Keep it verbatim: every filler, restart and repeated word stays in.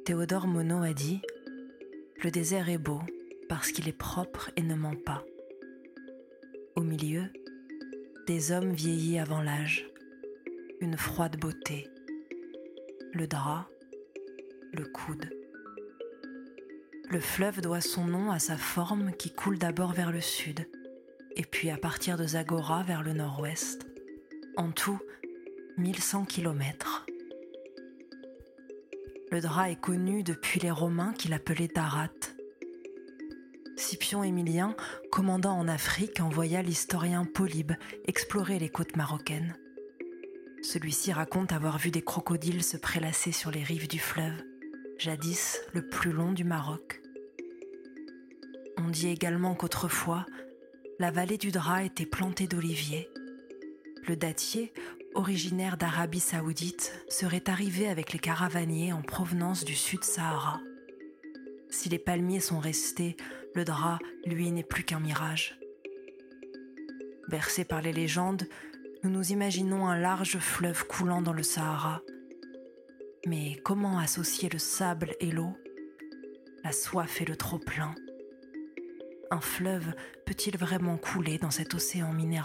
Théodore Monod a dit « Le désert est beau parce qu'il est propre et ne ment pas. Au milieu, des hommes vieillis avant l'âge, une froide beauté, le drap, le coude. Le fleuve doit son nom à sa forme qui coule d'abord vers le sud, et puis à partir de Zagora vers le nord-ouest. En tout, mille cent kilomètres. Le drap est connu depuis les Romains qui l'appelaient Darat. Scipion Émilien, commandant en Afrique, envoya l'historien Polybe explorer les côtes marocaines. Celui-ci raconte avoir vu des crocodiles se prélasser sur les rives du fleuve, jadis le plus long du Maroc. On dit également qu'autrefois, la vallée du Drap était plantée d'oliviers. Le dattier, originaire d'Arabie Saoudite, serait arrivé avec les caravaniers en provenance du Sud-Sahara. Si les palmiers sont restés, le Drap, lui, n'est plus qu'un mirage. Bercés par les légendes, nous nous imaginons un large fleuve coulant dans le Sahara. Mais comment associer le sable et l'eau, la soif et le trop-plein ? Un fleuve peut-il vraiment couler dans cet océan minéral ?